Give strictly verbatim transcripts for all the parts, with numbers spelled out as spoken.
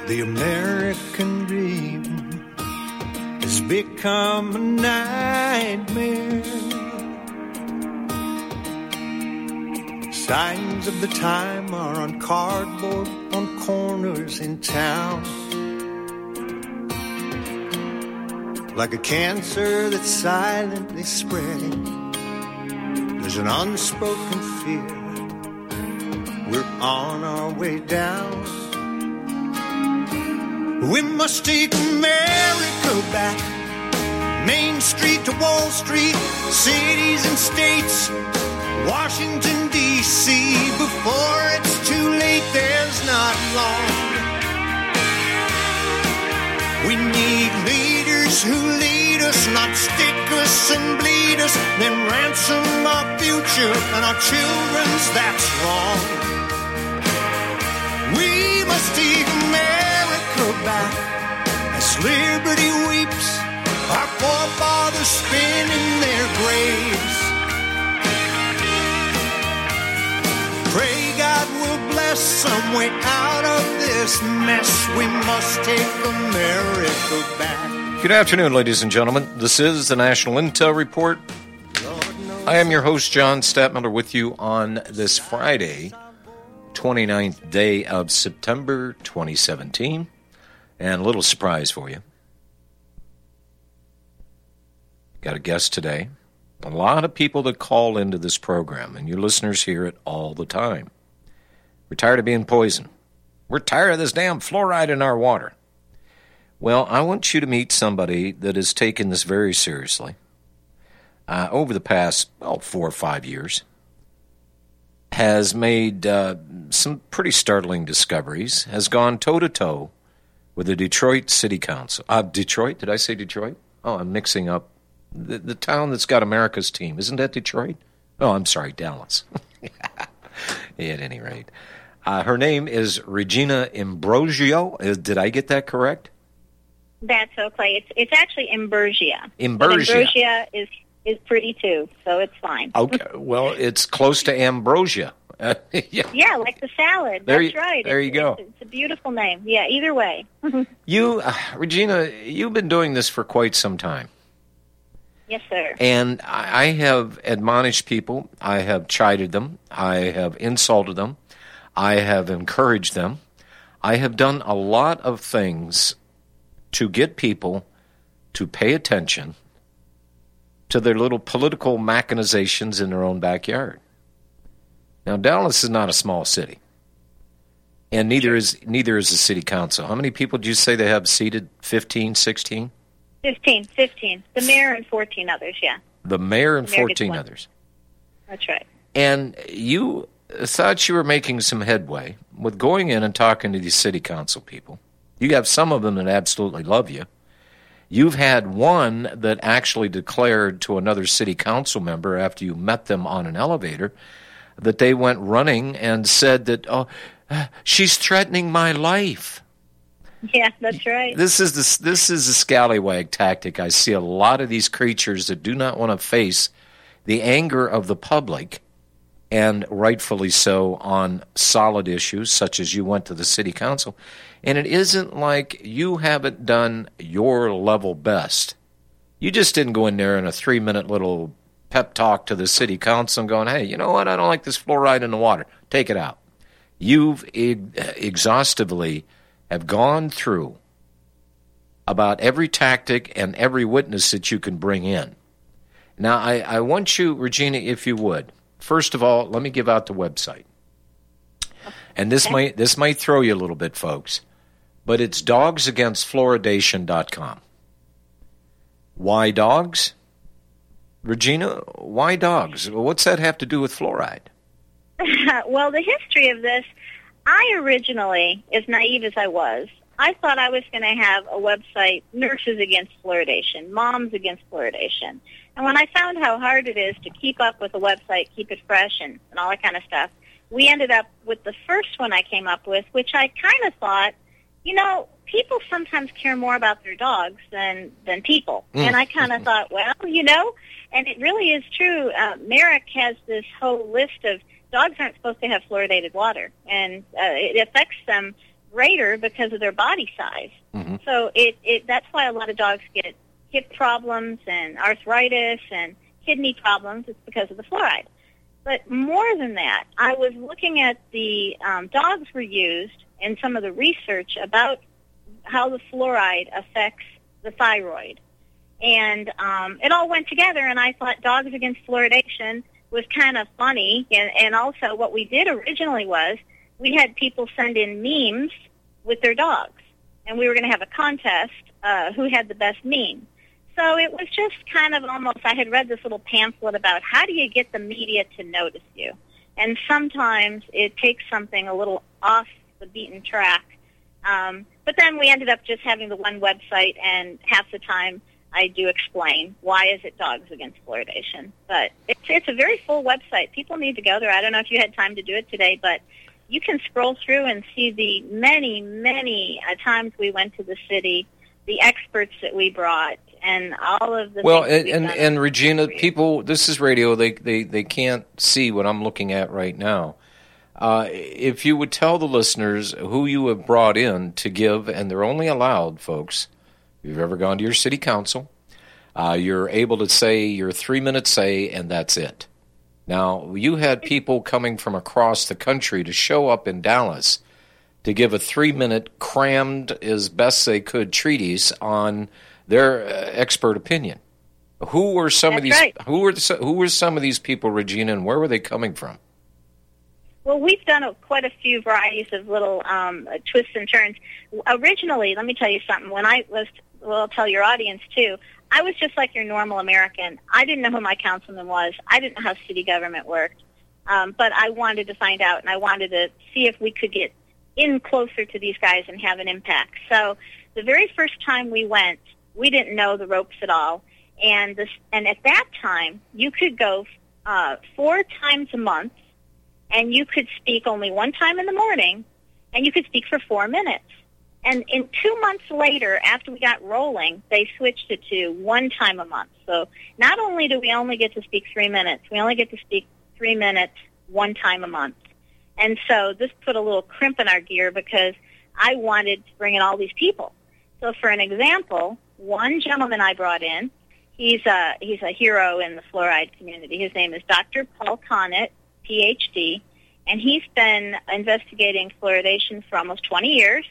The American dream has become a nightmare. Signs of the time are on cardboard on corners in town. Like a cancer that's silently spreading, there's an unspoken fear. We're on our way down. We must take America back. Main Street to Wall Street, cities and states, Washington, D C Before it's too late, there's not long. We need leaders who lead us, not stick us and bleed us, then ransom our future and our children's, that's wrong. We must take America back as liberty weeps, our forefathers spin in their graves. Pray God will bless some way out of this mess. We must take America back. Good afternoon, ladies and gentlemen. This is the National Intel Report. I am your host, John Stadtmiller, with you on this Friday, twenty-ninth day of September twenty seventeen. And a little surprise for you. Got a guest today. A lot of people that call into this program, and your listeners hear it all the time. We're tired of being poisoned. We're tired of this damn fluoride in our water. Well, I want you to meet somebody that has taken this very seriously. Uh, over the past, well, four or five years, has made uh, some pretty startling discoveries, has gone toe-to-toe with the Detroit City Council. Uh, Detroit? Did I say Detroit? Oh, I'm mixing up. The, the town that's got America's team. Isn't that Detroit? Oh, I'm sorry, Dallas. At any rate. Uh, her name is Regina Imbrogio. Uh, did I get that correct? That's okay. It's it's actually Imburgia. Imburgia. But Imburgia is, is pretty too, so it's fine. Okay, well, it's close to ambrosia. Uh, yeah. yeah, like the salad. There That's you, right. There it's, you go. It's, it's a beautiful name. Yeah, either way. you, uh, Regina, you've been doing this for quite some time. Yes, sir. And I have admonished people. I have chided them. I have insulted them. I have encouraged them. I have done a lot of things to get people to pay attention to their little political machinations in their own backyard. Now, Dallas is not a small city, and neither is neither is the city council. How many people did you say they have seated? fifteen, sixteen? Fifteen, fifteen. The mayor and fourteen others, yeah. The mayor and the mayor fourteen others. That's right. And you thought you were making some headway with going in and talking to these city council people. You have some of them that absolutely love you. You've had one that actually declared to another city council member after you met them on an elevator that they went running and said that, oh, she's threatening my life. Yeah, that's right. This is the, this is a scallywag tactic. I see a lot of these creatures that do not want to face the anger of the public, and rightfully so, on solid issues such as you went to the city council. And it isn't like you haven't done your level best. You just didn't go in there in a three-minute little pep talk to the city council and going, hey, you know what, I don't like this fluoride in the water. Take it out. You've exhaustively have gone through about every tactic and every witness that you can bring in. Now, I, I want you, Regina, if you would, first of all, let me give out the website. And this okay. might this might throw you a little bit, folks, but it's dogs against fluoridation dot com. Why dogs? Regina, why dogs? What's that have to do with fluoride? Well, the history of this, I originally, as naive as I was, I thought I was going to have a website, Nurses Against Fluoridation, Moms Against Fluoridation. And when I found how hard it is to keep up with a website, keep it fresh, and, and all that kind of stuff, we ended up with the first one I came up with, which I kind of thought, you know, people sometimes care more about their dogs than, than people. Mm. And I kind of thought, well, you know, and it really is true. Uh, Merrick has this whole list of dogs aren't supposed to have fluoridated water, and uh, it affects them greater because of their body size. Mm-hmm. So it, it that's why a lot of dogs get hip problems and arthritis and kidney problems. It's because of the fluoride. But more than that, I was looking at the um, dogs were used and some of the research about how the fluoride affects the thyroid. And um, it all went together, and I thought Dogs Against Fluoridation was kind of funny. And, and also what we did originally was we had people send in memes with their dogs, and we were going to have a contest uh, who had the best meme. So it was just kind of almost, I had read this little pamphlet about how do you get the media to notice you. And sometimes it takes something a little off the beaten track. Um, but then we ended up just having the one website, and half the time I do explain why is it Dogs Against Fluoridation. But it's, it's a very full website. People need to go there. I don't know if you had time to do it today, but you can scroll through and see the many, many uh, times we went to the city, the experts that we brought, and all of the well, things and, we've and, done. and Regina, people, this is radio. They, they, they can't see what I'm looking at right now. Uh, if you would tell the listeners who you have brought in to give, and they're only allowed, folks, if you've ever gone to your city council, uh, you're able to say your three-minute say, and that's it. Now, you had people coming from across the country to show up in Dallas to give a three-minute crammed as best they could treatise on their uh, expert opinion. Who were some That's of these? right. Who were the, who were some of these people, Regina, and where were they coming from? Well, we've done a, quite a few varieties of little um, twists and turns. Originally, let me tell you something. When I was, well, I'll tell your audience too, I was just like your normal American. I didn't know who my councilman was. I didn't know how city government worked. Um, but I wanted to find out, and I wanted to see if we could get in closer to these guys and have an impact. So the very first time we went, we didn't know the ropes at all. And, this, and at that time, you could go uh, four times a month, and you could speak only one time in the morning, and you could speak for four minutes. And in two months later, after we got rolling, they switched it to one time a month. So not only do we only get to speak three minutes, we only get to speak three minutes one time a month. And so this put a little crimp in our gear because I wanted to bring in all these people. So for an example, one gentleman I brought in, he's a, he's a hero in the fluoride community. His name is Doctor Paul Connett, P H D, and he's been investigating fluoridation for almost twenty years.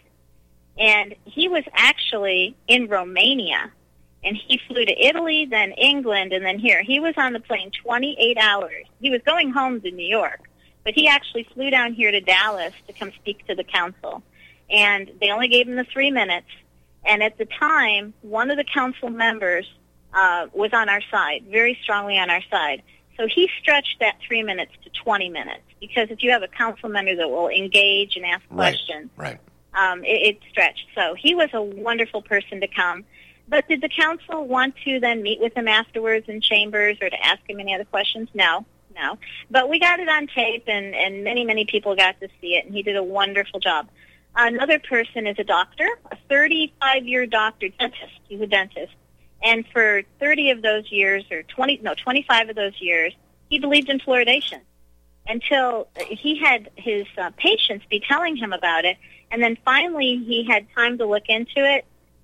And he was actually in Romania, and he flew to Italy, then England, and then here. He was on the plane twenty-eight hours. He was going home to New York, but he actually flew down here to Dallas to come speak to the council. And they only gave him the three minutes. And at the time, one of the council members uh, was on our side, very strongly on our side. So he stretched that three minutes to twenty minutes, because if you have a council member that will engage and ask questions, right, right. Um, it, it stretched. So he was a wonderful person to come. But did the council want to then meet with him afterwards in chambers or to ask him any other questions? No, no. But we got it on tape, and, and many, many people got to see it, and he did a wonderful job. Another person is a doctor, a thirty-five-year doctor, dentist. He's a dentist. And for thirty of those years, or twenty, no, twenty-five of those years, he believed in fluoridation until he had his uh, patients be telling him about it. And then finally he had time to look into it.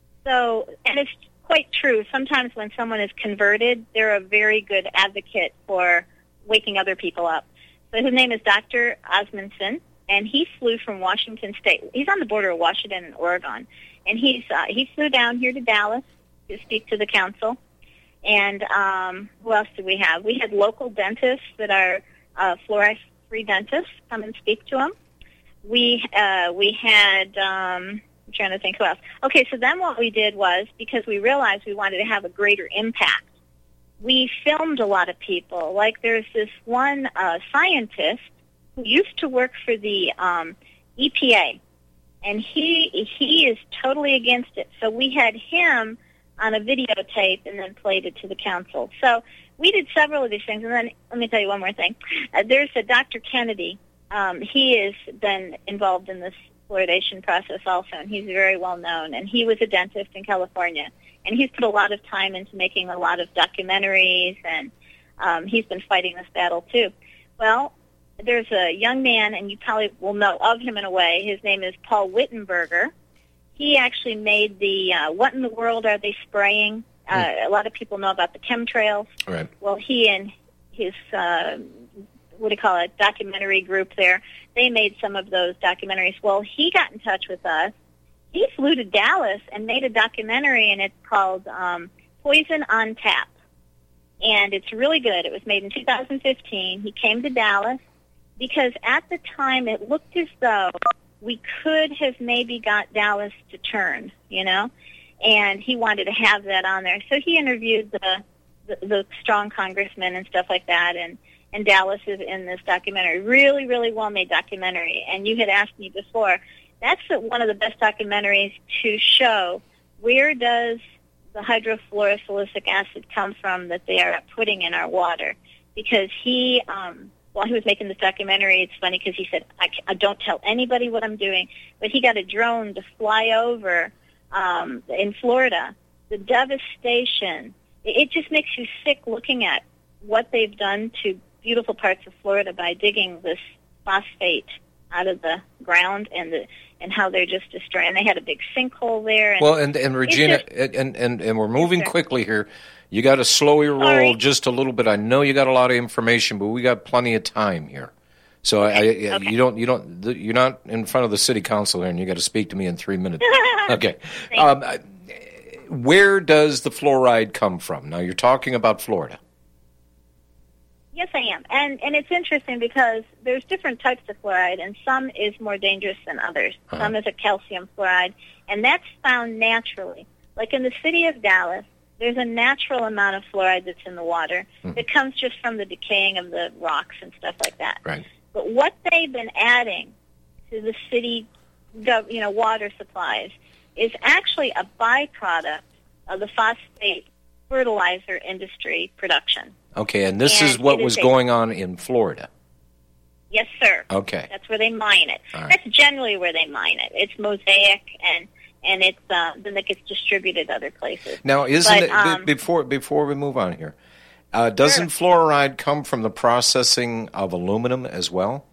So, and it's quite true. Sometimes when someone is converted, they're a very good advocate for waking other people up. So his name is Doctor Osmundson, and he flew from Washington State. He's on the border of Washington and Oregon. And he's uh, he flew down here to Dallas to speak to the council. And um, who else did we have? We had local dentists that are uh, fluoride-free dentists come and speak to him. We uh, we had, um, I'm trying to think who else. Okay, so then what we did was, because we realized we wanted to have a greater impact, we filmed a lot of people. Like there's this one uh, scientist who used to work for the um, E P A, and he he is totally against it. So we had him on a videotape and then played it to the council. So we did several of these things. And then let me tell you one more thing. Uh, there's a Doctor Kennedy. Um, he has been involved in this fluoridation process also, and he's very well known. And he was a dentist in California, and he's put a lot of time into making a lot of documentaries, and um, he's been fighting this battle too. Well, there's a young man, and you probably will know of him in a way. His name is Paul Wittenberger. He actually made the uh, What in the World Are They Spraying? Uh, mm. A lot of people know about the chemtrails. Right. Well, he and his, uh, what do you call it, documentary group there, they made some of those documentaries. Well, he got in touch with us. He flew to Dallas and made a documentary, and it's called um, Poison on Tap. And it's really good. It was made in two thousand fifteen. He came to Dallas because at the time it looked as though we could have maybe got Dallas to turn, you know, and he wanted to have that on there. So he interviewed the the, the strong congressmen and stuff like that, and, and Dallas is in this documentary. Really, really well-made documentary. And you had asked me before, that's one of the best documentaries to show where does the hydrofluorosilicic acid come from that they are putting in our water. Because he, um, while he was making this documentary, it's funny because he said, I, I don't tell anybody what I'm doing, but he got a drone to fly over um, in Florida. The devastation, it, it just makes you sick looking at what they've done to beautiful parts of Florida by digging this phosphate out of the ground and the and how they're just destroying. And they had a big sinkhole there. And well, and, and Regina, just, and, and, and we're moving yes, quickly here. You got to slow your roll Sorry. just a little bit. I know you got a lot of information, but we got plenty of time here. So okay. I, I, okay. you don't, you don't, you're not in front of the city council here, and you got to speak to me in three minutes. Okay. Thank Um, where does the fluoride come from? Now you're talking about Florida. Yes, I am. And and it's interesting because there's different types of fluoride, and some is more dangerous than others. Uh-huh. Some is a calcium fluoride, and that's found naturally. Like in the city of Dallas, there's a natural amount of fluoride that's in the water mm-hmm. that comes just from the decaying of the rocks and stuff like that. Right. But what they've been adding to the city, you know, water supplies is actually a byproduct of the phosphate fertilizer industry production. Okay, and this and is what is was a, going on in Florida. Yes, sir. Okay. That's where they mine it. All right. That's generally where they mine it. It's Mosaic, and and it's uh, then it gets distributed other places. Now, isn't but, it um, be- before before we move on here? Uh, doesn't sure. fluoride come from the processing of aluminum as well?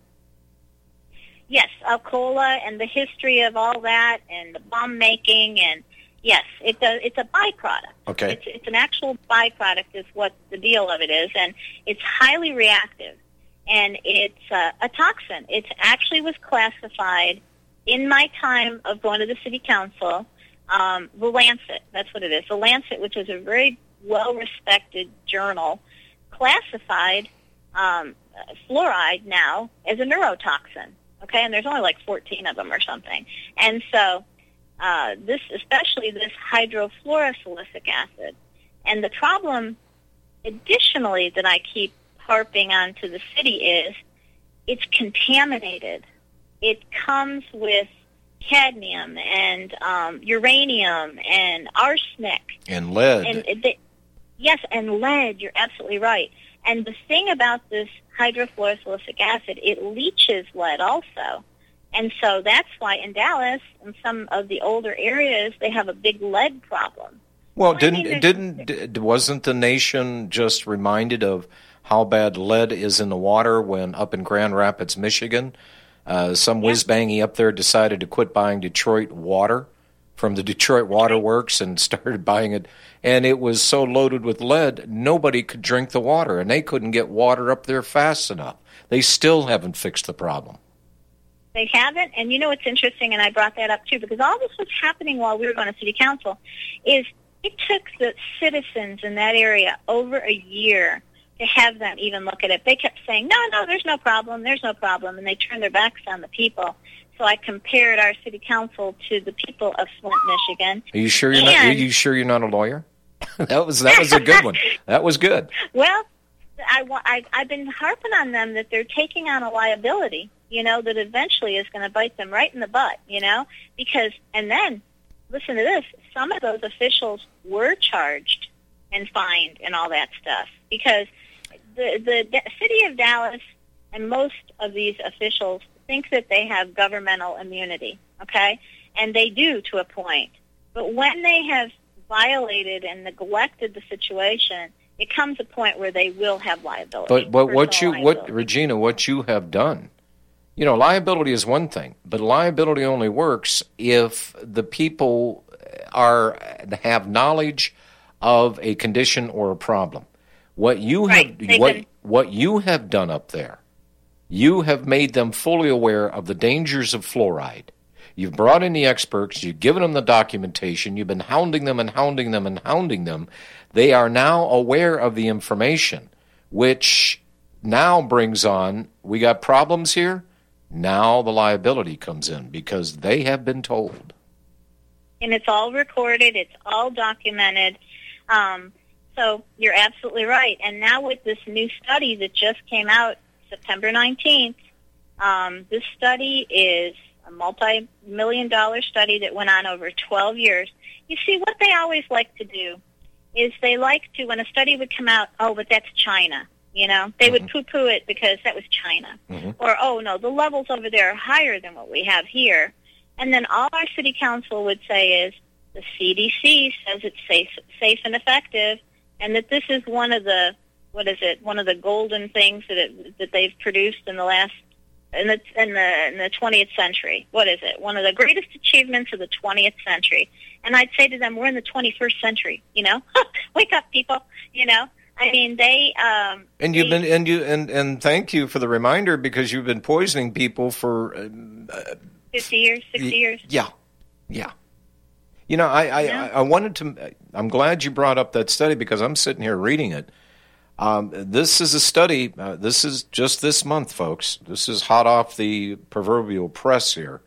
Yes, Alcoa and the history of all that, and the bomb making, and yes, it does. It's a byproduct. Okay. It's it's an actual byproduct is what the deal of it is, and it's highly reactive, and it's uh, a toxin. It actually was classified in my time of going to the city council. Um, the Lancet, that's what it is. The Lancet, which is a very well-respected journal, classified um, fluoride now as a neurotoxin. Okay, and there's only like fourteen of them or something, and so. Uh, this, especially this hydrofluorosilicic acid. And the problem, additionally, that I keep harping on to the city is it's contaminated. It comes with cadmium and um, uranium and arsenic. And lead. And the, yes, and lead, you're absolutely right. And the thing about this hydrofluorosilicic acid, it leaches lead also. And so that's why in Dallas and some of the older areas, they have a big lead problem. Well, well didn't I mean, didn't d- wasn't the nation just reminded of how bad lead is in the water when up in Grand Rapids, Michigan, uh, some yeah. whiz-bangy up there decided to quit buying Detroit water from the Detroit Water Works and started buying it, and it was so loaded with lead, nobody could drink the water, and they couldn't get water up there fast enough. They still haven't fixed the problem. They haven't, and you know what's interesting, and I brought that up too, because all this was happening while we were going to city council, is it took the citizens in that area over a year to have them even look at it. They kept saying, no, no, there's no problem, there's no problem, and they turned their backs on the people. So I compared our city council to the people of Flint, Michigan. Are you sure you're and, not? Are you sure you're not a lawyer? that was that was a good one. That was good. Well, I, I, I've been harping on them that they're taking on a liability, you know, that eventually is going to bite them right in the butt, you know, because, and then, listen to this, some of those officials were charged and fined and all that stuff, because the, the, the city of Dallas and most of these officials think that they have governmental immunity, okay, and they do to a point, but when they have violated and neglected the situation, it comes a point where they will have liability. But but what you liability. what Regina, what you have done, you know, liability is one thing, but liability only works if the people are have knowledge of a condition or a problem. What you Right. have They've what been- what you have done up there, you have made them fully aware of the dangers of fluoride. You've brought in the experts, you've given them the documentation, you've been hounding them and hounding them and hounding them. They are now aware of the information, which now brings on, we got problems here, now the liability comes in because they have been told. And it's all recorded, it's all documented. Um, so you're absolutely right. And now with this new study that just came out September nineteenth, um, this study is a multi-million dollar study that went on over twelve years. You see, what they always like to do is they like to, when a study would come out, oh, but that's China. You know, they mm-hmm. would poo-poo it because that was China. Mm-hmm. Or, oh, no, the levels over there are higher than what we have here. And then all our city council would say is the C D C says it's safe, safe and effective, and that this is one of the, what is it, one of the golden things that it, that they've produced in the last, in the, in the in the twentieth century. What is it? One of the greatest achievements of the twentieth century. And I'd say to them, we're in the twenty-first century, you know? Wake up, people, you know? I mean, they. Um, and you've they, been, and you, and, and thank you for the reminder because you've been poisoning people for uh, fifty years, sixty years. Yeah, yeah. You know, I, I, yeah. I, I wanted to. I'm glad you brought up that study because I'm sitting here reading it. Um, this is a study. Uh, this is just this month, folks. This is hot off the proverbial press here.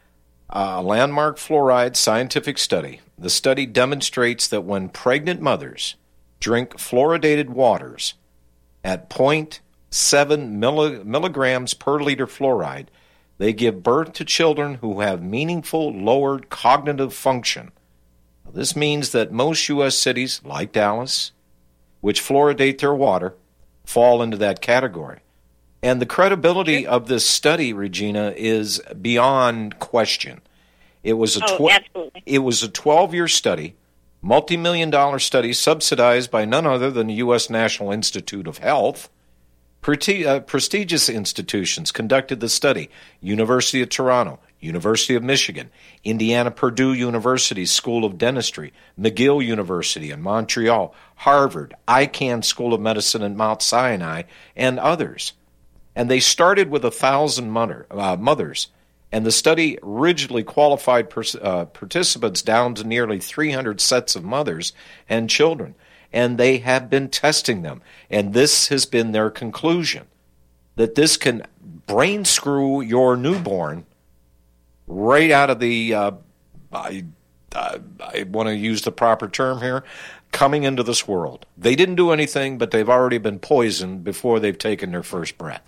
Uh, a landmark fluoride scientific study. The study demonstrates that when pregnant mothers drink fluoridated waters at zero point seven milli- milligrams per liter fluoride, they give birth to children who have meaningful lowered cognitive function. Now, this means that most U S cities, like Dallas, which fluoridate their water, fall into that category. And the credibility of this study, Regina, is beyond question. It was a oh, tw- absolutely. It was a twelve-year study, multi-million dollar study subsidized by none other than the U S National Institute of Health. Preti- uh, prestigious institutions conducted the study: University of Toronto, University of Michigan, Indiana Purdue University School of Dentistry, McGill University in Montreal, Harvard, Icahn School of Medicine at Mount Sinai, and others. And they started with a thousand mother, uh, mothers, and the study rigidly qualified pers- uh, participants down to nearly three hundred sets of mothers and children. And they have been testing them. And this has been their conclusion, that this can brain screw your newborn right out of the, uh, I, uh, I want to use the proper term here, coming into this world. They didn't do anything, but they've already been poisoned before they've taken their first breath.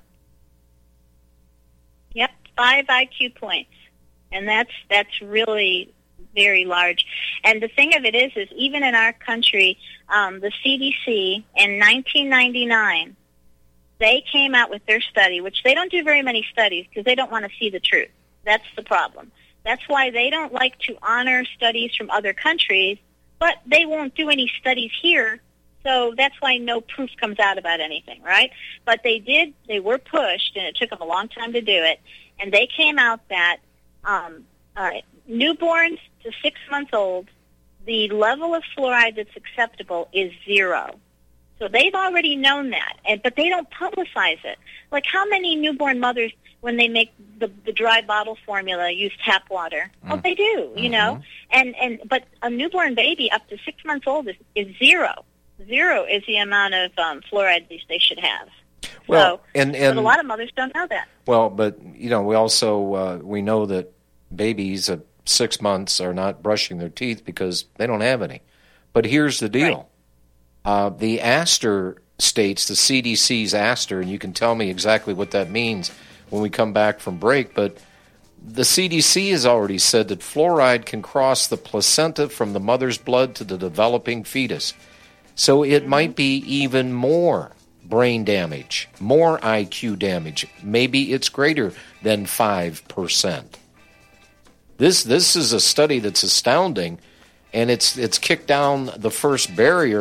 Yep, five I Q points. And that's that's really very large. And the thing of it is, is even in our country, um, the C D C in nineteen ninety-nine, they came out with their study, which they don't do very many studies because they don't want to see the truth. That's the problem. That's why they don't like to honor studies from other countries, but they won't do any studies here, so that's why no proof comes out about anything, right? But they did, they were pushed, and it took them a long time to do it, and they came out that um, uh, newborns to six months old, the level of fluoride that's acceptable is zero. So they've already known that, and but they don't publicize it. Like how many newborn mothers, when they make the, the dry bottle formula, use tap water? Mm. Oh, they do, you mm-hmm. know. And and but a newborn baby up to six months old is, is zero. Zero is the amount of um, fluoride they should have. Well, so, and, and but a lot of mothers don't know that. Well, but you know, we also uh, we know that babies at six months are not brushing their teeth because they don't have any. But here's the deal. Right. Uh, the Aster states, the C D C's Aster, and you can tell me exactly what that means when we come back from break, but the C D C has already said that fluoride can cross the placenta from the mother's blood to the developing fetus. So it mm-hmm. might be even more brain damage, more I Q damage. Maybe it's greater than five percent. This this is a study that's astounding, and it's it's kicked down the first barrier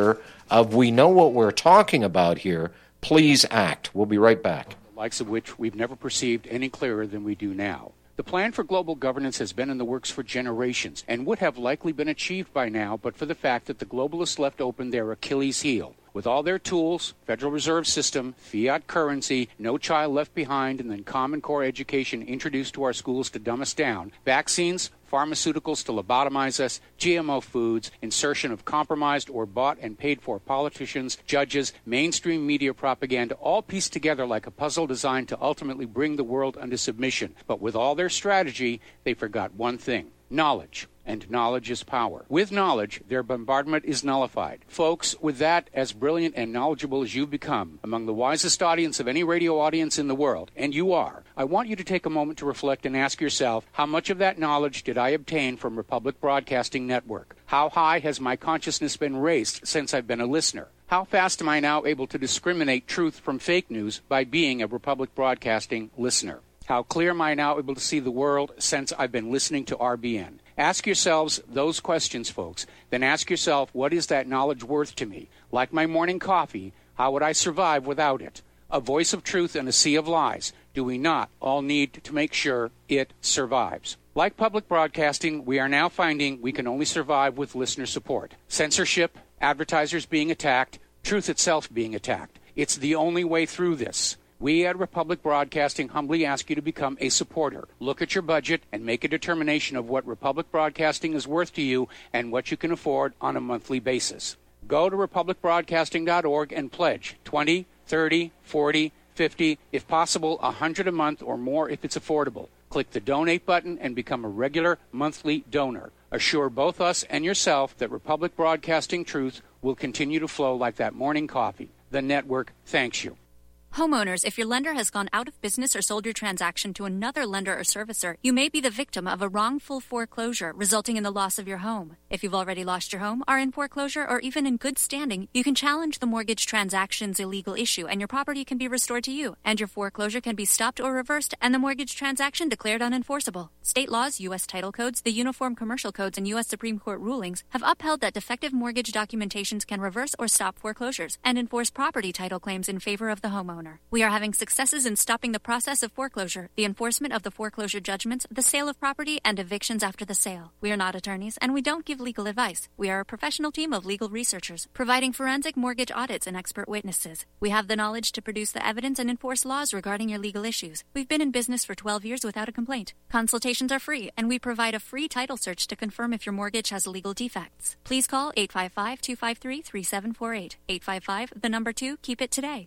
of we know what we're talking about here. Please act. We'll be right back. The likes of which we've never perceived any clearer than we do now. The plan for global governance has been in the works for generations and would have likely been achieved by now but for the fact that the globalists left open their Achilles heel. With all their tools, Federal Reserve System, fiat currency, no child left behind, and then Common Core education introduced to our schools to dumb us down, vaccines, pharmaceuticals to lobotomize us, G M O foods, insertion of compromised or bought and paid for politicians, judges, mainstream media propaganda, all pieced together like a puzzle designed to ultimately bring the world under submission. But with all their strategy, they forgot one thing: knowledge. And knowledge is power. With knowledge, their bombardment is nullified. Folks, with that, as brilliant and knowledgeable as you've become, among the wisest audience of any radio audience in the world, and you are, I want you to take a moment to reflect and ask yourself, how much of that knowledge did I obtain from Republic Broadcasting Network? How high has my consciousness been raised since I've been a listener? How fast am I now able to discriminate truth from fake news by being a Republic Broadcasting listener? How clear am I now able to see the world since I've been listening to R B N? Ask yourselves those questions, folks. Then ask yourself, what is that knowledge worth to me? Like my morning coffee, how would I survive without it? A voice of truth in a sea of lies. Do we not all need to make sure it survives? Like public broadcasting, we are now finding we can only survive with listener support. Censorship, advertisers being attacked, truth itself being attacked. It's the only way through this. We at Republic Broadcasting humbly ask you to become a supporter. Look at your budget and make a determination of what Republic Broadcasting is worth to you and what you can afford on a monthly basis. Go to republic broadcasting dot org and pledge twenty, thirty, forty, fifty, if possible one hundred a month or more if it's affordable. Click the donate button and become a regular monthly donor. Assure both us and yourself that Republic Broadcasting truth will continue to flow like that morning coffee. The network thanks you. Homeowners, if your lender has gone out of business or sold your transaction to another lender or servicer, you may be the victim of a wrongful foreclosure, resulting in the loss of your home. If you've already lost your home, are in foreclosure, or even in good standing, you can challenge the mortgage transaction's illegal issue, and your property can be restored to you, and your foreclosure can be stopped or reversed, and the mortgage transaction declared unenforceable. State laws, U S title codes, the Uniform Commercial Codes, and U S Supreme Court rulings have upheld that defective mortgage documentations can reverse or stop foreclosures and enforce property title claims in favor of the homeowner. We are having successes in stopping the process of foreclosure, the enforcement of the foreclosure judgments, the sale of property, and evictions after the sale. We are not attorneys, and we don't give legal advice. We are a professional team of legal researchers, providing forensic mortgage audits and expert witnesses. We have the knowledge to produce the evidence and enforce laws regarding your legal issues. We've been in business for twelve years without a complaint. Consultations are free, and we provide a free title search to confirm if your mortgage has legal defects. Please call eight five five, two five three, three seven four eight. eight five five, the number two, keep it today.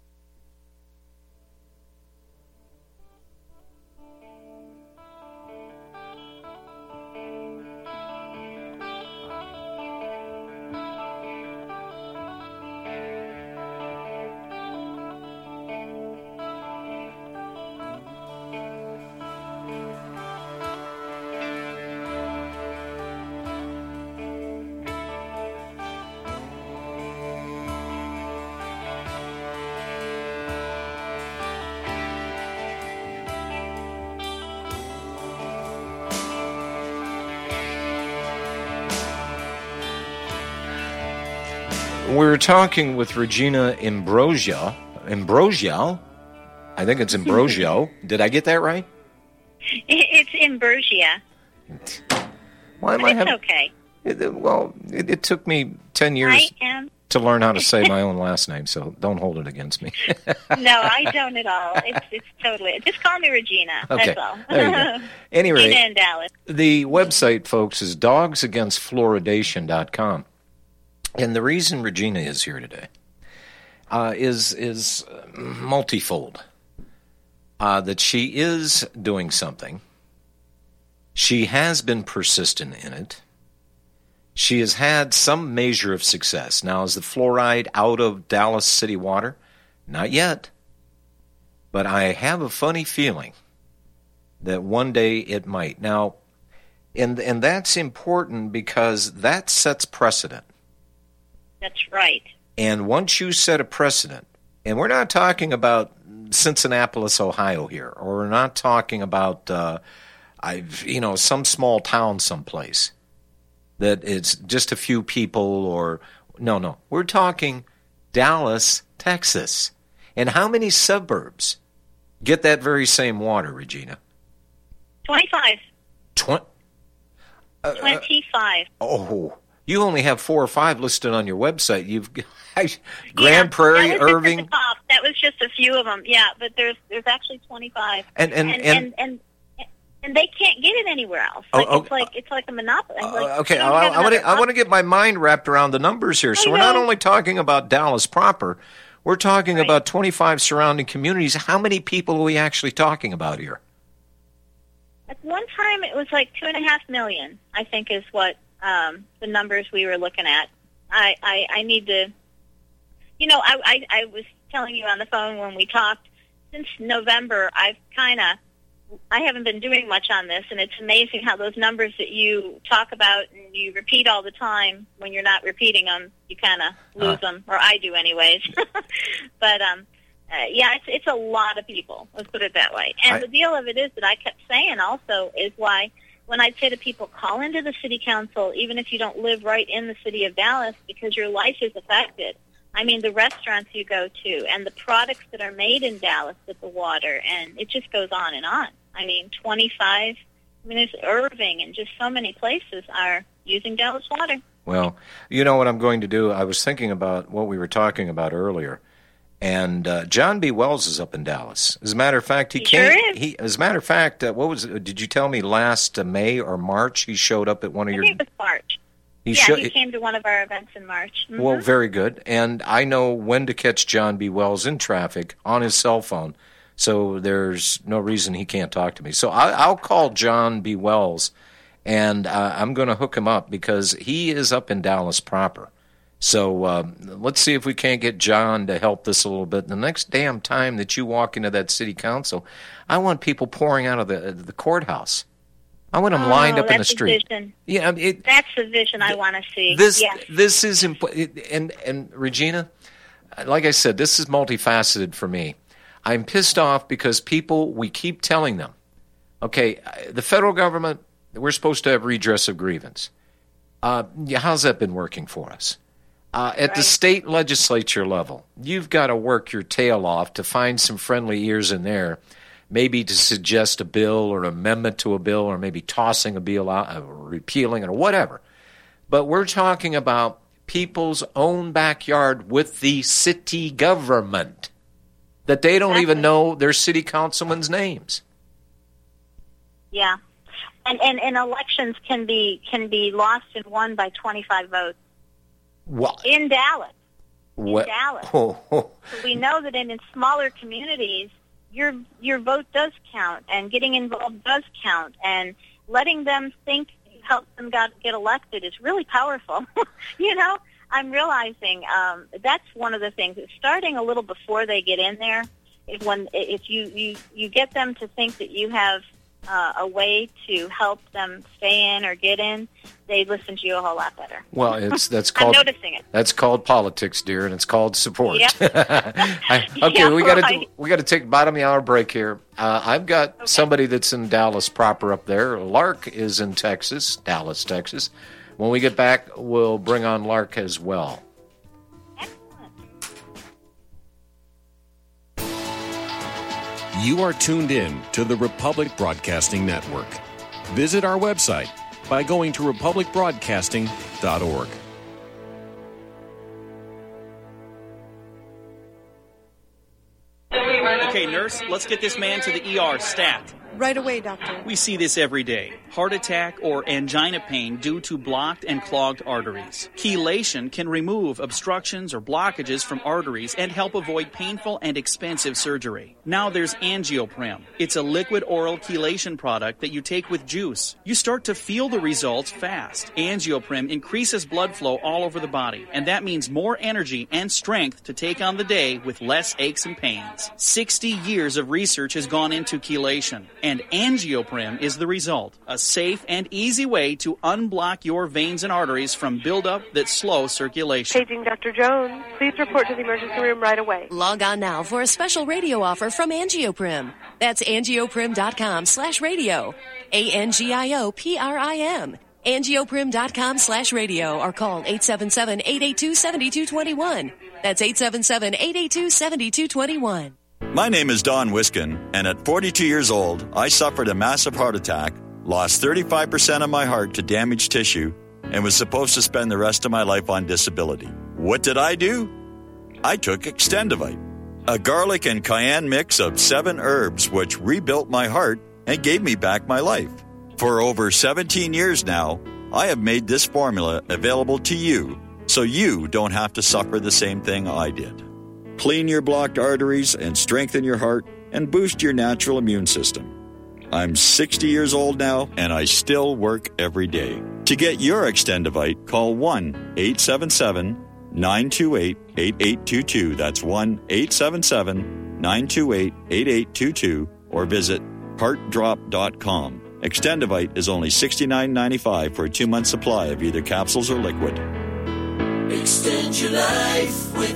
We're talking with Regina Ambrosio. Ambrosio? I think it's Ambrosio. Did I get that right? It's Ambrosia. Why am but I it's having, okay. It, well, it, it took me ten years I am... to learn how to say my own last name, so don't hold it against me. No, I don't at all. It's it's totally... Just call me Regina. Okay. That's all. There you go. Anyway, Regina and Dallas. The website, folks, is dogs against fluoridation dot com. And the reason Regina is here today uh, is is multifold. Uh, that she is doing something. She has been persistent in it. She has had some measure of success. Now, is the fluoride out of Dallas city water? Not yet. But I have a funny feeling that one day it might. Now, and and that's important because that sets precedent. That's right. And once you set a precedent, and we're not talking about Cincinnati, Ohio here, or we're not talking about, uh, I've you know, some small town someplace that it's just a few people, or no, no. We're talking Dallas, Texas. And how many suburbs get that very same water, Regina? twenty-five. Twenty. Uh, twenty-five. Oh, you only have four or five listed on your website. You've Grand yeah, Prairie, that was Irving. Just at the top. That was just a few of them. Yeah, but there's there's actually twenty-five. And and and and, and, and, and they can't get it anywhere else. Like, oh, it's like it's like a monopoly. Uh, like, okay, I, I want to I want to get my mind wrapped around the numbers here. So I we're know. not only talking about Dallas proper, we're talking Right. about twenty-five surrounding communities. How many people are we actually talking about here? At one time, it was like two and a half million. I think is what um, the numbers we were looking at. I, I, I need to, you know, I, I, I was telling you on the phone when we talked. Since November, I've kind of, I haven't been doing much on this, and it's amazing how those numbers that you talk about and you repeat all the time, when you're not repeating them, you kind of lose Uh. them, or I do anyways. But um, uh, yeah, it's it's a lot of people. Let's put it that way. And I- the deal of it is that I kept saying also is why when I say to people, call into the city council, even if you don't live right in the city of Dallas, because your life is affected. I mean, the restaurants you go to and the products that are made in Dallas with the water, and it just goes on and on. I mean, twenty-five, I mean, there's Irving and just so many places are using Dallas water. Well, you know what I'm going to do? I was thinking about what we were talking about earlier, and uh, John B. Wells is up in Dallas. As a matter of fact, he, He came. sure is. He, as a matter of fact, uh, what was? it? Did you tell me last uh, May or March he showed up at one of I your? think it was March. He yeah, sho- he came to one of our events in March. Mhm. Well, very good. And I know when to catch John B. Wells in traffic on his cell phone, so there's no reason he can't talk to me. So I, I'll call John B. Wells, and uh, I'm going to hook him up because he is up in Dallas proper. So um, let's see if we can't get John to help this a little bit. The next damn time that you walk into that city council, I want people pouring out of the the courthouse. I want them Oh, lined up in the that's street. vision. Yeah, I mean, it, That's the vision I want to see. this yes. this is important, and and Regina, like I said, this is multifaceted for me. I'm pissed off because people, we keep telling them, okay, the federal government, we're supposed to have redress of grievance. Uh, yeah, how's that been working for us? Uh, at the Right. state legislature level, you've got to work your tail off to find some friendly ears in there, maybe to suggest a bill or an amendment to a bill, or maybe tossing a bill out, or repealing it, or whatever. But we're talking about people's own backyard with the city government, that they don't even Exactly. know their city councilmen's names. Yeah, and, and and elections can be can be lost and won by twenty-five votes What? in Dallas. What? Dallas. Oh, oh. So we know that in, in smaller communities, your your vote does count, and getting involved does count, and letting them think you helped them got, get elected is really powerful. You know, I'm realizing um, that's one of the things. It's starting a little before they get in there. If when if you you, you get them to think that you have uh, a way to help them stay in or get in, they listen to you a whole lot better. Well, it's that's I'm called noticing it. that's called politics, dear, and it's called support. Yep. I, okay, Yeah, we got to right. we got to take a bottom of the hour break here. Uh, I've got Okay. somebody that's in Dallas proper up there. Lark is in Texas, Dallas, Texas. When we get back, we'll bring on Lark as well. Excellent. You are tuned in to the Republic Broadcasting Network. Visit our website by going to republic broadcasting dot org. Okay, nurse, let's get this man to the E R stat. Right away, doctor. We see this every day. Heart attack or angina pain due to blocked and clogged arteries. Chelation can remove obstructions or blockages from arteries and help avoid painful and expensive surgery. Now there's Angioprim. It's a liquid oral chelation product that you take with juice. You start to feel the results fast. Angioprim increases blood flow all over the body, and that means more energy and strength to take on the day with less aches and pains. sixty years of research has gone into chelation, and Angioprim is the result. A safe and easy way to unblock your veins and arteries from buildup that slow circulation. Paging Doctor Jones. Please report to the emergency room right away. Log on now for a special radio offer from Angioprim. That's angioprim.com slash radio. A N G I O P R I M. angioprim.com slash radio or call eight seven seven, eight eight two, seven two two one. That's eight seven seven, eight eight two, seven two two one. My name is Don Wiskin, and at forty-two years old, I suffered a massive heart attack, lost thirty-five percent of my heart to damaged tissue, and was supposed to spend the rest of my life on disability. What did I do? I took Extendivite, a garlic and cayenne mix of seven herbs which rebuilt my heart and gave me back my life. For over seventeen years now, I have made this formula available to you so you don't have to suffer the same thing I did. Clean your blocked arteries and strengthen your heart and boost your natural immune system. I'm sixty years old now, and I still work every day. To get your Extendivite, call one eight seven seven, nine two eight, eight eight two two. That's one eight seven seven, nine two eight, eight eight two two, or visit heart drop dot com. Extendivite is only sixty-nine ninety-five for a two-month supply of either capsules or liquid. Extend your life with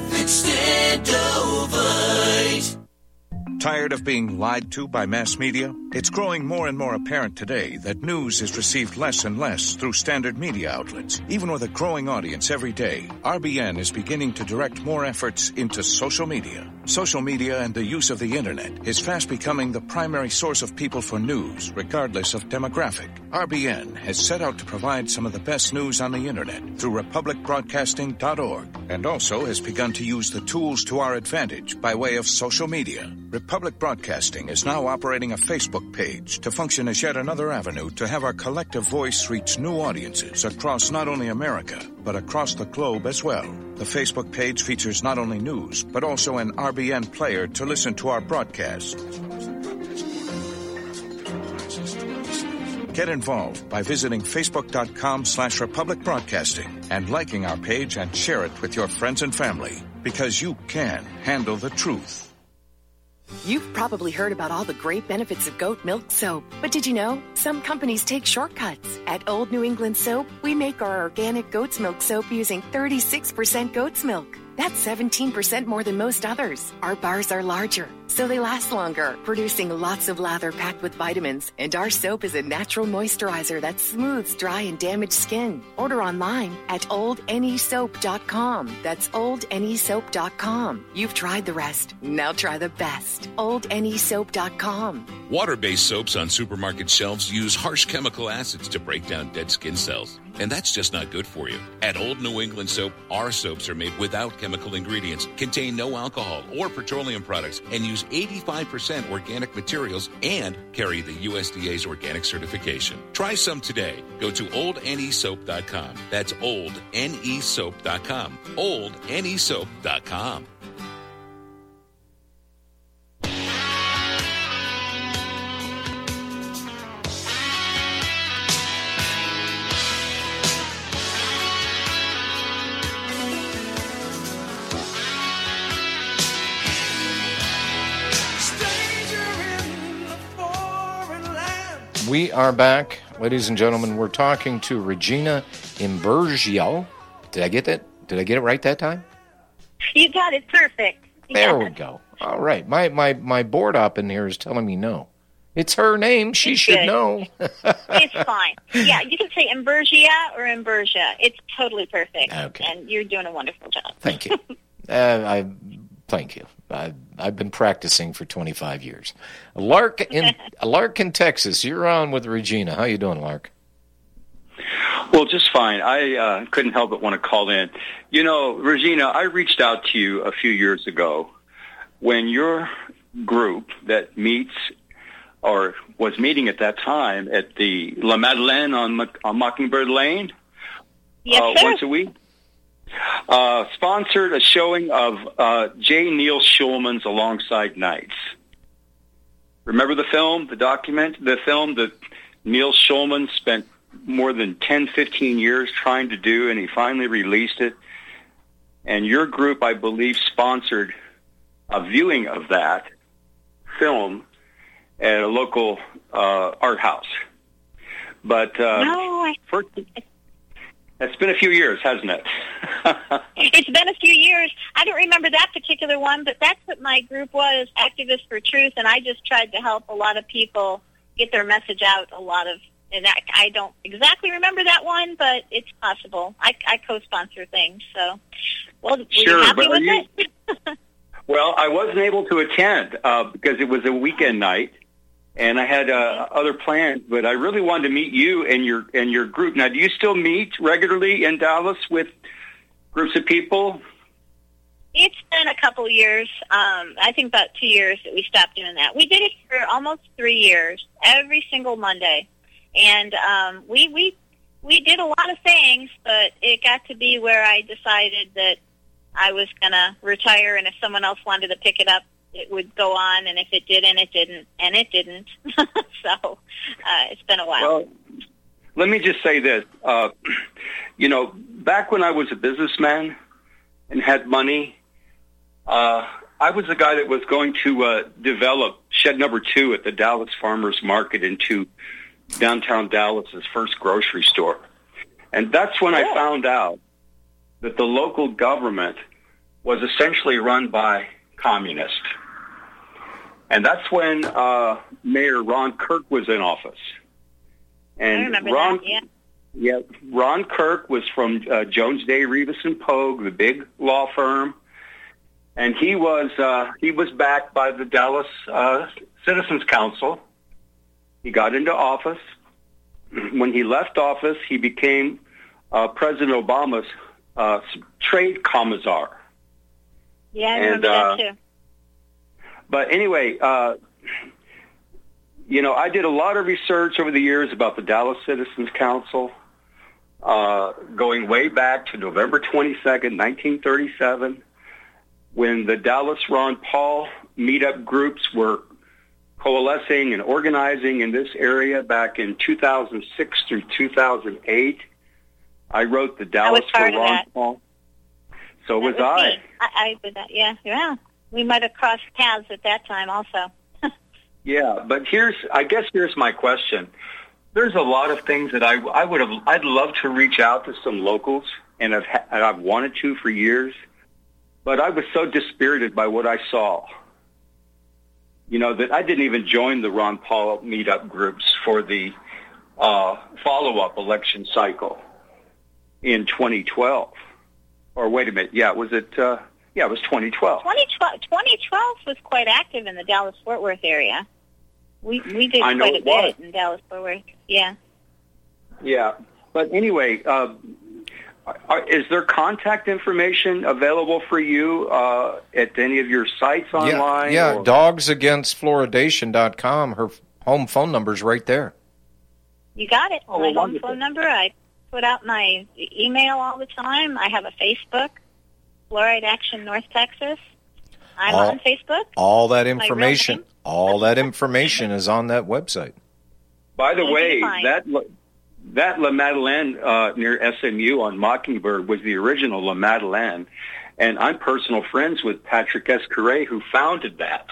Extendovite. Tired of being lied to by mass media? It's growing more and more apparent today that news is received less and less through standard media outlets. Even with a growing audience every day, R B N is beginning to direct more efforts into social media. Social media and the use of the internet is fast becoming the primary source of people for news, regardless of demographic. R B N has set out to provide some of the best news on the internet through republic broadcasting dot org, and also has begun to use the tools to our advantage by way of social media. Republic Broadcasting is now operating a Facebook page to function as yet another avenue to have our collective voice reach new audiences across not only America, but across the globe as well. The Facebook page features not only news, but also an R B N player to listen to our broadcast. Get involved by visiting facebook.com slash Republic Broadcasting and liking our page and share it with your friends and family, because you can handle the truth. You've probably heard about all the great benefits of goat milk soap, but did you know some companies take shortcuts? At Old New England Soap, we make our organic goat's milk soap using thirty-six percent goat's milk. That's seventeen percent more than most others. Our bars are larger, so they last longer, producing lots of lather packed with vitamins. And our soap is a natural moisturizer that smooths dry and damaged skin. Order online at old n e soap dot com. That's old n e soap dot com. You've tried the rest. Now try the best. old n e soap dot com. Water-based soaps on supermarket shelves use harsh chemical acids to break down dead skin cells. And that's just not good for you. At Old New England Soap, our soaps are made without chemical ingredients, contain no alcohol or petroleum products, and use eighty-five percent organic materials and carry the U S D A's organic certification. Try some today. Go to old n e soap dot com. That's old n e soap dot com. old n e soap dot com. We are back, ladies and gentlemen. We're talking to Regina Imburgio. Did I get that? Did I get it right that time? You got it perfect. There yes. we go. All right. My, my, my board op in here is telling me no. It's her name. She it's should good. know. It's fine. Yeah, you can say Imburgia or Imburgia. It's totally perfect. Okay. And you're doing a wonderful job. Thank you. uh, I thank you. I, I've been practicing for twenty-five years. Lark in Lark in Texas. You're on with Regina. How you doing, Lark? Well, just fine. I uh, couldn't help but want to call in. You know, Regina, I reached out to you a few years ago when your group that meets or was meeting at that time at the La Madeleine on, on Mockingbird Lane yes, uh, sir. once a week. Uh, sponsored a showing of uh, J. Neil Schulman's Alongside Nights. Remember the film, the document, the film that Neil Schulman spent more than ten, fifteen years trying to do, and he finally released it. And your group, I believe, sponsored a viewing of that film at a local uh, art house. But uh, no, I... first, it's been a few years, hasn't it? It's been a few years. I don't remember that particular one, but that's what my group was, Activists for Truth, and I just tried to help a lot of people get their message out a lot of and I, I don't exactly remember that one, but it's possible. I, I co-sponsor things, so well, were sure, you happy but with you, it? Well, I wasn't able to attend uh, because it was a weekend night, and I had uh, other plans. But I really wanted to meet you and your and your group. Now, do you still meet regularly in Dallas with groups of people? It's been a couple years. Um, I think about two years that we stopped doing that. We did it for almost three years, every single Monday, and um, we we we did a lot of things. But it got to be where I decided that I was going to retire, and if someone else wanted to pick it up, it would go on, and if it didn't, it didn't, and it didn't. So uh, it's been a while. Well, let me just say this. Uh, you know, back when I was a businessman and had money, uh, I was the guy that was going to uh, develop Shed Number Two at the Dallas Farmers Market into downtown Dallas's first grocery store. And that's when I found out that the local government was essentially run by communists. And that's when uh, Mayor Ron Kirk was in office. And I remember Ron, that, yeah. Yeah, Ron Kirk was from uh, Jones Day, Rivas and Pogue, the big law firm. And he was uh, he was backed by the Dallas uh, Citizens Council. He got into office. When he left office, he became uh, President Obama's uh, trade commissar. Yeah, I and, remember uh, that too. But anyway, uh, you know, I did a lot of research over the years about the Dallas Citizens Council, uh, going way back to November twenty-second, nineteen thirty-seven, when the Dallas Ron Paul meetup groups were coalescing and organizing in this area back in two thousand six through two thousand eight. I wrote the Dallas I was part for of Ron that. Paul. So was, That was I. me. I. I did that, yeah, yeah. We might have crossed paths at that time also. Yeah, but here's, I guess here's my question. There's a lot of things that I, I would have, I'd love to reach out to some locals, and I've, ha- and I've wanted to for years, but I was so dispirited by what I saw. You know, that I didn't even join the Ron Paul meetup groups for the uh, follow-up election cycle in twenty twelve. Or wait a minute, yeah, was it, uh, yeah, it was twenty twelve. twenty twelve, twenty twelve was quite active in the Dallas-Fort Worth area. We we did I know quite a it was. bit in Dallas-Fort Worth, yeah. Yeah, but anyway, uh, are, is there contact information available for you uh, at any of your sites online? Yeah, yeah. or- dogs against fluoridation dot com. Her home phone number's right there. You got it. Oh, my well, home wonderful. phone number. I put out my email all the time. I have a Facebook, Fluoride Action North Texas. I'm All- on Facebook. All that My real information, name. all that information is on that website. By the Easy to way, find. that La- that La Madeleine uh, near S M U on Mockingbird was the original La Madeleine, and I'm personal friends with Patrick Escarret, who founded that.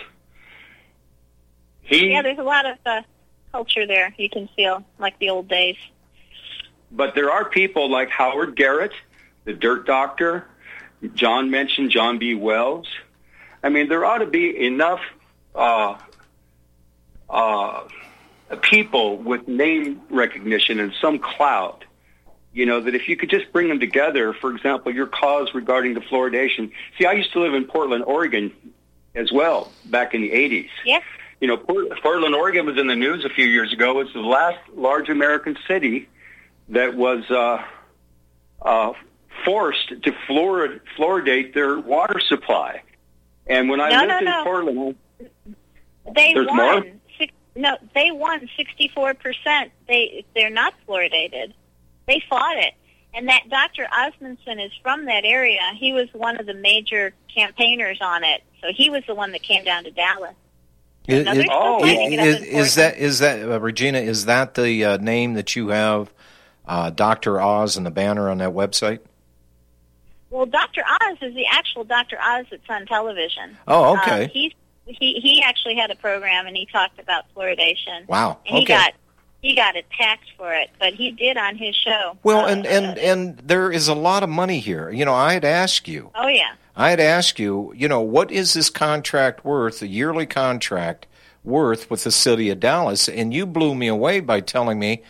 He, Yeah, there's a lot of uh, culture there. You can feel like the old days. but there are people like Howard Garrett, the Dirt Doctor. John mentioned John B. Wells. I mean, there ought to be enough uh, uh, people with name recognition and some clout, you know, that if you could just bring them together, for example, your cause regarding the fluoridation. See, I used to live in Portland, Oregon as well back in the eighties. Yes. You know, Port- Portland, Oregon was in the news a few years ago. It's the last large American city that was uh, uh, forced to fluorid- fluoridate their water supply. And when I No, lived no, in no. Portland, They There's won. more? Six, no, they won sixty-four percent. They they're not fluoridated. They fought it, and that Doctor Osmondson is from that area. He was one of the major campaigners on it, so he was the one that came down to Dallas. Is, No, they're still fighting it up is, in is that is that uh, Regina? Is that the uh, name that you have, uh, Doctor Oz, and the banner on that website? Well, Doctor Oz is the actual Doctor Oz that's on television. Oh, okay. Um, he's he he actually had a program and he talked about fluoridation. Wow. And he Okay. got he got attacked for it, but he did on his show. Well, Uh, and, and, and there is a lot of money here. You know, I had asked you, oh yeah. I had asked you, you know, what is this contract worth, a yearly contract worth with the city of Dallas? And you blew me away by telling me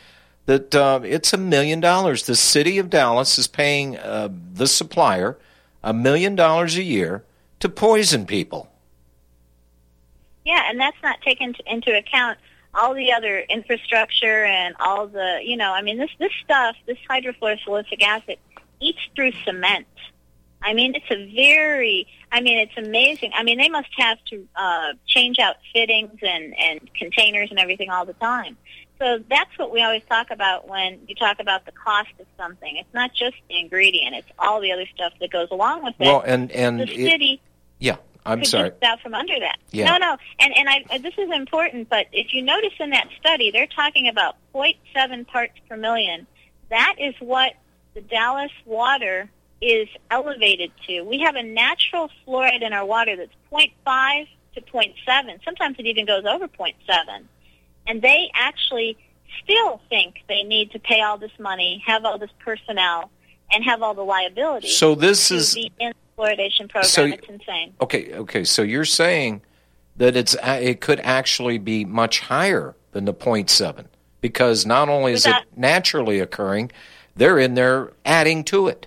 that uh, it's a million dollars. The city of Dallas is paying uh, the supplier a million dollars a year to poison people. Yeah, and that's not taken t- into account all the other infrastructure and all the, you know, I mean, this, this stuff, this hydrofluorosilicic acid, eats through cement. I mean, it's a very, I mean, it's amazing. I mean, they must have to uh, change out fittings and, and containers and everything all the time. So that's what we always talk about when you talk about the cost of something. It's not just the ingredient; it's all the other stuff that goes along with it. Well, and and the city, it, yeah, I'm could sorry, get out from under that. Yeah. No, no, and and I this is important. But if you notice in that study, they're talking about zero point seven parts per million. That is what the Dallas water is elevated to. We have a natural fluoride in our water that's zero point five to zero point seven. Sometimes it even goes over zero point seven. And they actually still think they need to pay all this money, have all this personnel, and have all the liability. So this to is be in the fluoridation program. So, it's insane. Okay, okay. So you're saying that it's it could actually be much higher than the zero point seven because not only is Without, it naturally occurring, they're in there adding to it.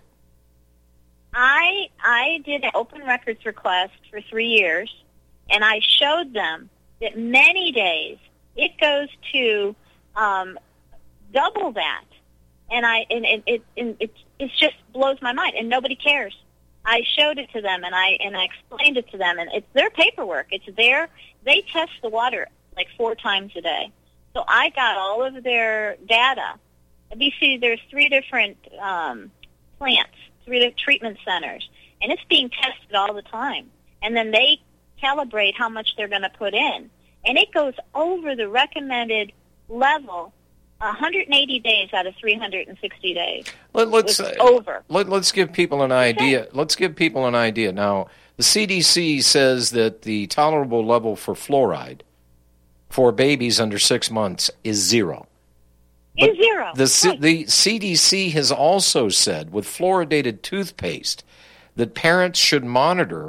I I did an open records request for three years, and I showed them that many days it goes to um, double that, and I and it it, it it it just blows my mind, and nobody cares. I showed it to them, and I and I explained it to them, and it's their paperwork. It's there. They test the water like four times a day. So I got all of their data. B C, there's three different um, plants, three different treatment centers, and it's being tested all the time. And then they calibrate how much they're going to put in. And it goes over the recommended level one hundred eighty days out of three hundred sixty days. Let, let's it's uh, over. Let, let's give people an idea. Let's give people an idea. Now, the C D C says that the tolerable level for fluoride for babies under six months is zero. Is zero. The, C- the C D C has also said with fluoridated toothpaste that parents should monitor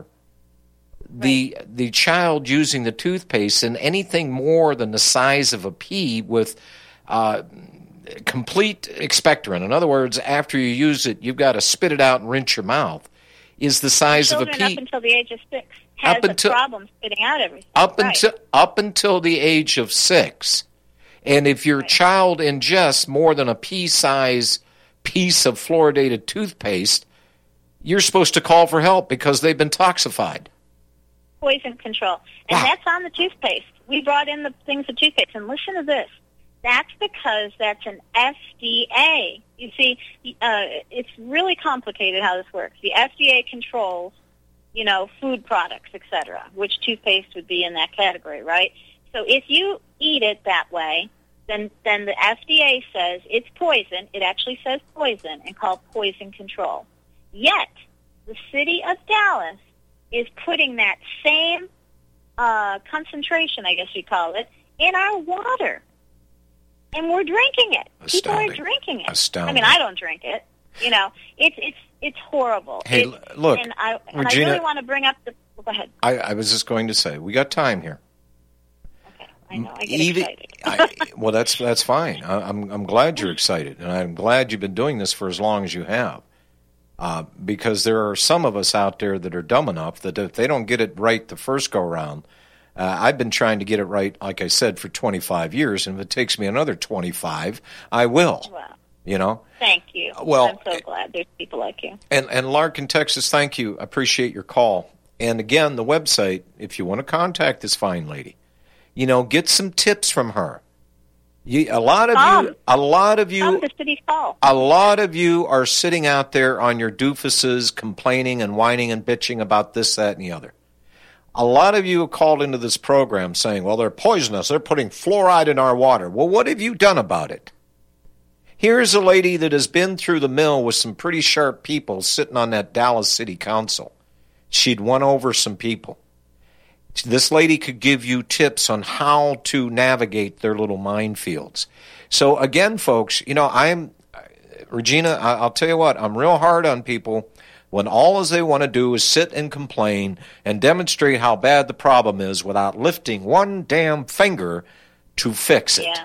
the the child using the toothpaste, and anything more than the size of a pea with uh, complete expectorant. In other words, after you use it, you've got to spit it out and rinse your mouth. Is the size of a Children pea up until the age of six has Up until- a problem spitting out everything. up Right. until up until the age of six? And if your child ingests more than a pea-size piece of fluoridated toothpaste, you're supposed to call for help because they've been toxified. Poison control. And that's on the toothpaste. We brought in the things of toothpaste. And listen to this. That's because that's an F D A. You see, uh, it's really complicated how this works. The F D A controls, you know, food products, et cetera, which toothpaste would be in that category, right? So if you eat it that way, then then the F D A says it's poison. It actually says poison and called poison control. Yet, the city of Dallas is putting that same uh, concentration, I guess you call it, in our water. And we're drinking it. Astounding. People are drinking it. Astounding. I mean, I don't drink it. You know, it's it's it's horrible. Hey, It's- l- look, and I, and Regina- I really want to bring up the. Well, go ahead. I, I was just going to say, we got time here. I know. I get Even, excited. I, well, that's that's fine. I, I'm I'm glad you're excited, and I'm glad you've been doing this for as long as you have. Uh, because there are some of us out there that are dumb enough that if they don't get it right the first go round, uh, I've been trying to get it right, like I said, for twenty-five years, and if it takes me another twenty-five, I will. Wow. You know. Thank you. Well, I'm so glad there's people like you. And and Lark in Texas, thank you. I appreciate your call. And again, the website, if you want to contact this fine lady, you know, get some tips from her. You, a lot of Come. you, a lot of you, Come to City Hall. a lot of you are sitting out there on your doofuses, complaining and whining and bitching about this, that, and the other. A lot of you have called into this program saying, "Well, they're poisonous. They're putting fluoride in our water." Well, what have you done about it? Here's a lady that has been through the mill with some pretty sharp people sitting on that Dallas City Council. She'd won over some people. This lady could give you tips on how to navigate their little minefields. So again, folks, you know, I'm, Regina, I'll tell you what, I'm real hard on people when all as they want to do is sit and complain and demonstrate how bad the problem is without lifting one damn finger to fix it. Yeah.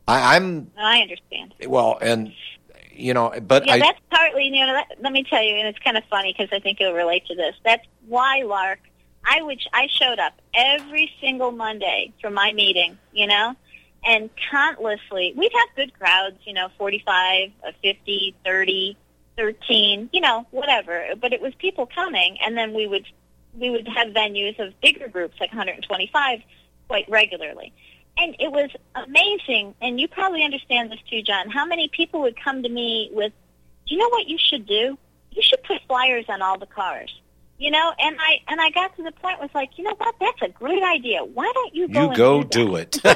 I, I'm. I understand. Well, and you know, but yeah, I, that's partly. You know, that, let me tell you, and it's kind of funny because I think you'll relate to this. That's why, Lark, I would. I showed up every single Monday for my meeting. You know, and countlessly, we'd have good crowds. You know, forty-five, fifty, thirty, thirteen. You know, whatever. But it was people coming, and then we would we would have venues of bigger groups, like one hundred twenty-five, quite regularly. And it was amazing, and you probably understand this too, John, how many people would come to me with, do you know what you should do? You should put flyers on all the cars. You know, and I and I got to the point was like, you know what, that's a great idea. Why don't you go you and go do, do it. Go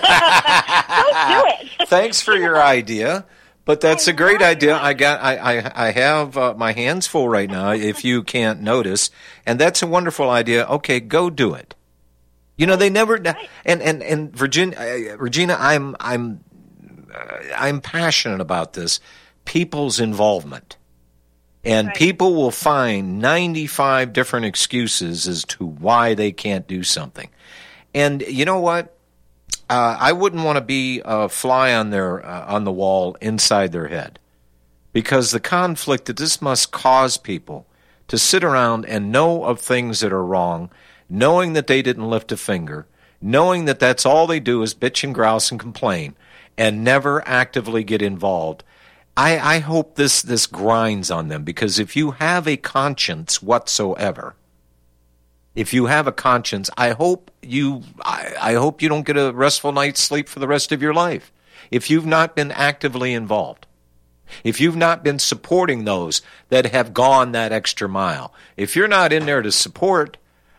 do it. Thanks for your idea. But that's a great idea. I got, I, I, I have uh, my hands full right now, if you can't notice, and that's a wonderful idea. Okay, go do it. You know, they never, and and and Virginia, uh, Regina, I'm I'm uh, I'm passionate about this. People's involvement, and right. people will find ninety-five different excuses as to why they can't do something. And you know what? Uh, I wouldn't want to be a fly on their uh, on the wall inside their head, because the conflict that this must cause people to sit around and know of things that are wrong, knowing that they didn't lift a finger, knowing that that's all they do is bitch and grouse and complain, and never actively get involved. I, I hope this this grinds on them, because if you have a conscience whatsoever, if you have a conscience, I hope you I, I hope you don't get a restful night's sleep for the rest of your life. If you've not been actively involved, if you've not been supporting those that have gone that extra mile, if you're not in there to support,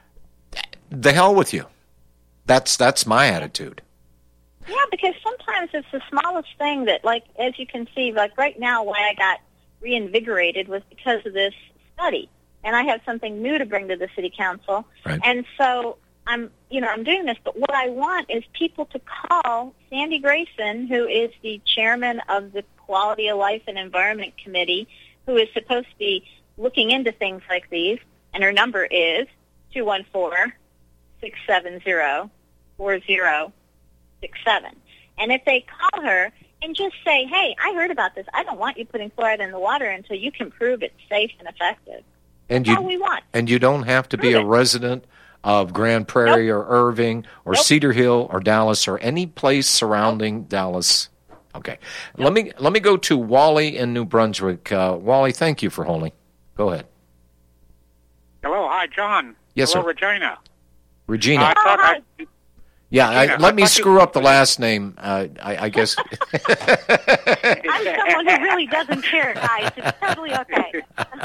the hell with you. That's that's my attitude. Yeah, because sometimes it's the smallest thing that, like, as you can see, like right now, why I got reinvigorated was because of this study. And I have something new to bring to the city council. Right. And so I'm, you know, I'm doing this. But what I want is people to call Sandy Grayson, who is the chairman of the Quality of Life and Environment Committee, who is supposed to be looking into things like these. And her number is two one four, six seven zero, four zero six seven. And if they call her and just say, hey, I heard about this. I don't want you putting fluoride in the water until you can prove it's safe and effective. And That's you, all we want. And you don't have to be a resident of Grand Prairie nope. or Irving or nope. Cedar Hill or Dallas or any place surrounding nope. Dallas. Okay. Nope. Let me let me go to Wally in New Brunswick. Uh, Wally, thank you for holding. Go ahead. Hello. Hi, John. Yes, Hello, sir. Regina. Regina. Uh, I thought I, yeah, Regina, I, let I me screw you, up the last name, uh, I, I guess. I'm someone who really doesn't care, guys. It's totally okay.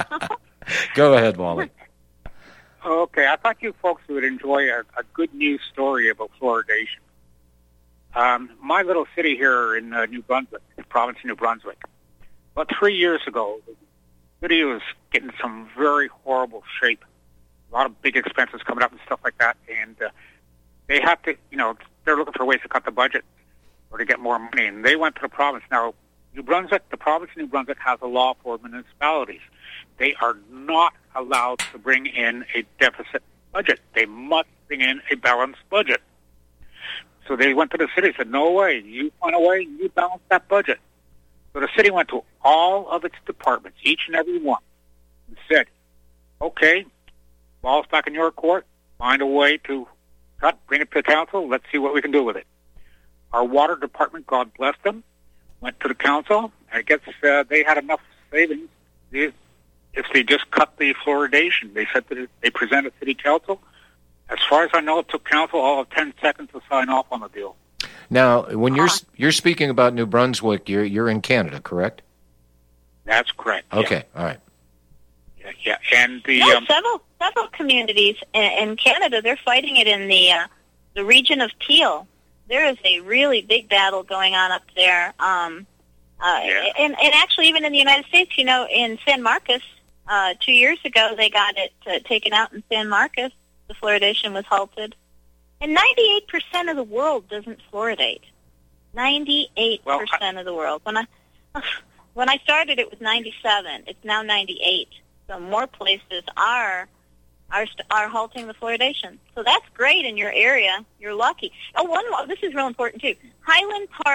Go ahead, Wally. Okay, I thought you folks would enjoy a, a good news story about fluoridation. Um, my little city here in uh, New Brunswick, the province of New Brunswick, about three years ago, the city was getting some very horrible shape. A lot of big expenses coming up and stuff like that, and uh, they have to, you know, they're looking for ways to cut the budget or to get more money, and they went to the province. Now, New Brunswick, the province of New Brunswick has a law for municipalities. They are not allowed to bring in a deficit budget. They must bring in a balanced budget. So they went to the city and said, no way, you find a way, you balance that budget. So the city went to all of its departments, each and every one, and said, okay, ball's back in your court, find a way to cut, bring it to the council, let's see what we can do with it. Our water department, God bless them, went to the council, and I guess uh, they had enough savings they, if they just cut the fluoridation. They said that they presented city council. As far as I know, it took council all of ten seconds to sign off on the deal. Now, when you're you're speaking about New Brunswick, you're you're in Canada, correct? That's correct. Okay, yeah. all right. Yeah, yeah. and the no, um, several several communities in, in Canada, they're fighting it in the uh, the region of Peel. There is a really big battle going on up there. Um, uh, yeah. and, and actually, even in the United States, you know, in San Marcos, uh, two years ago, they got it uh, taken out in San Marcos. The fluoridation was halted. And ninety-eight percent of the world doesn't fluoridate. ninety-eight percent well, I, of the world. When I when I started, it was ninety-seven. It's now ninety-eight. So more places are are are halting the fluoridation. So that's great in your area. You're lucky. Oh, one more. This is real important too. Highland Park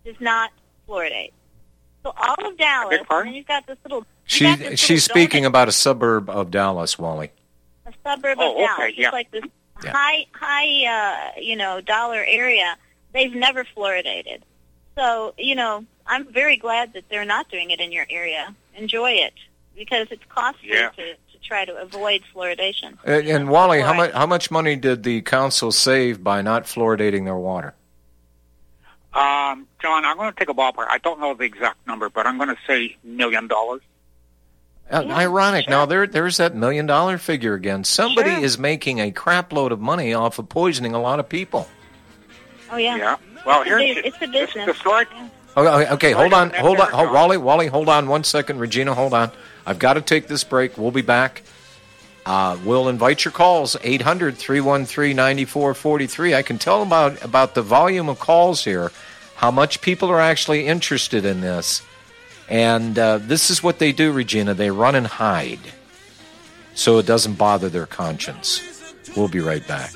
does not fluoridate. So all of Dallas, and then you've got this little... She got this she's little speaking about a suburb of Dallas, Wally. A suburb Oh, of okay, Dallas, yeah. just like this Yeah. high, high, uh, you know, dollar area. They've never fluoridated. So, you know, I'm very glad that they're not doing it in your area. Enjoy it, because it's costly Yeah. to, to try to avoid fluoridation. And, and Wally, how much how much money did the council save by not fluoridating their water? Um, John, I'm going to take a ballpark. I don't know the exact number, but I'm going to say million dollars. Uh, ironic. Now there there's that million dollar figure again. Somebody is making a crap load of money off of poisoning a lot of people. Oh, yeah. Yeah. Well, it's, here's a, it's a business. the story. Oh, okay, okay, hold on, hold on, hold, John. Wally, Wally, hold on one second. Regina, hold on. I've got to take this break. We'll be back. Uh, we'll invite your calls, eight hundred, three one three, nine four four three. I can tell about, about the volume of calls here, how much people are actually interested in this. And uh, this is what they do, Regina. They run and hide so it doesn't bother their conscience. We'll be right back.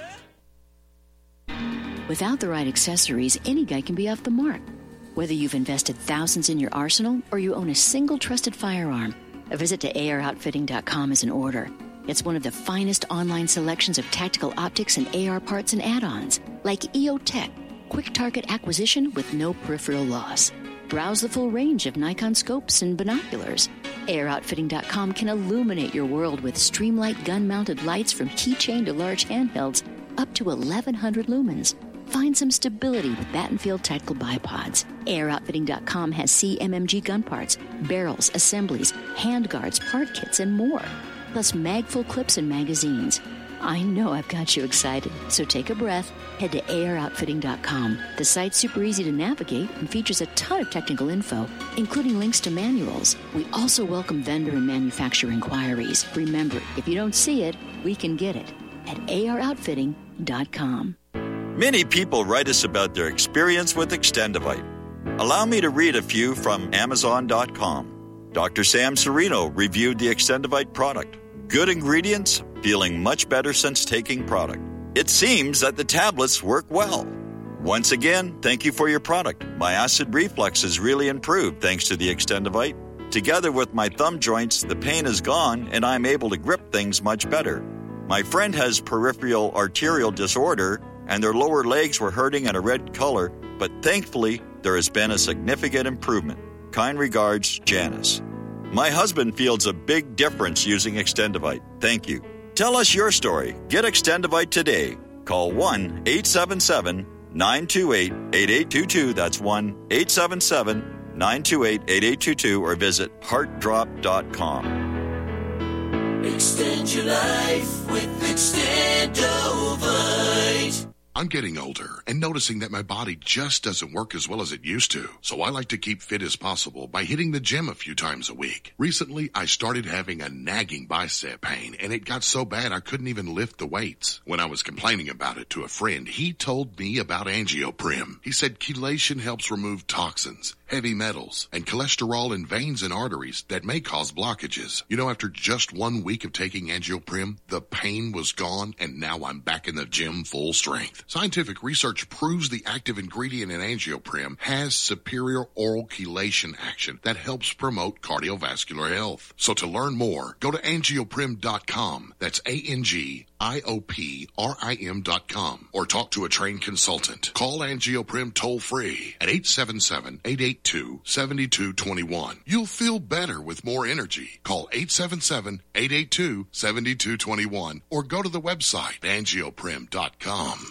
Without the right accessories, any guy can be off the mark. Whether you've invested thousands in your arsenal or you own a single trusted firearm, a visit to A R outfitting dot com is in order. It's one of the finest online selections of tactical optics and A R parts and add-ons, like E O Tech, quick target acquisition with no peripheral loss. Browse the full range of Nikon scopes and binoculars. A R outfitting dot com can illuminate your world with Streamlight gun-mounted lights from keychain to large handhelds up to eleven hundred lumens. Find some stability with Battenfield Tactical Bipods. A R outfitting dot com has C M M G gun parts, barrels, assemblies, handguards, part kits, and more. Plus magful clips and magazines. I know I've got you excited, so take a breath. Head to A R outfitting dot com. The site's super easy to navigate and features a ton of technical info, including links to manuals. We also welcome vendor and manufacturer inquiries. Remember, if you don't see it, we can get it at A R outfitting dot com. Many people write us about their experience with Extendivite. Allow me to read a few from Amazon dot com. Doctor Sam Serino reviewed the Extendivite product. Good ingredients, feeling much better since taking product. It seems that the tablets work well. Once again, thank you for your product. My acid reflux has really improved thanks to the Extendivite. Together with my thumb joints, the pain is gone and I'm able to grip things much better. My friend has peripheral arterial disorder and their lower legs were hurting in a red color, but thankfully there has been a significant improvement. Kind regards, Janice. My husband feels a big difference using Extendivite. Thank you. Tell us your story. Get Extendivite today. Call one eight seven seven, nine two eight, eight eight two two. That's one eight seven seven, nine two eight, eight eight two two or visit heart drop dot com. Extend your life with Extendovite. I'm getting older and noticing that my body just doesn't work as well as it used to. So I like to keep fit as possible by hitting the gym a few times a week. Recently, I started having a nagging bicep pain and it got so bad I couldn't even lift the weights. When I was complaining about it to a friend, he told me about Angioprim. He said chelation helps remove toxins, heavy metals, and cholesterol in veins and arteries that may cause blockages. You know, after just one week of taking Angioprim, the pain was gone and now I'm back in the gym full strength. Scientific research proves the active ingredient in Angioprim has superior oral chelation action that helps promote cardiovascular health. So to learn more, go to angioprim dot com. That's A N G I O P R I M dot com or talk to a trained consultant. Call Angioprim toll free at eight seven seven, eight eight two, seven two two one. You'll feel better with more energy. Call eight seven seven, eight eight two, seven two two one or go to the website angioprim dot com.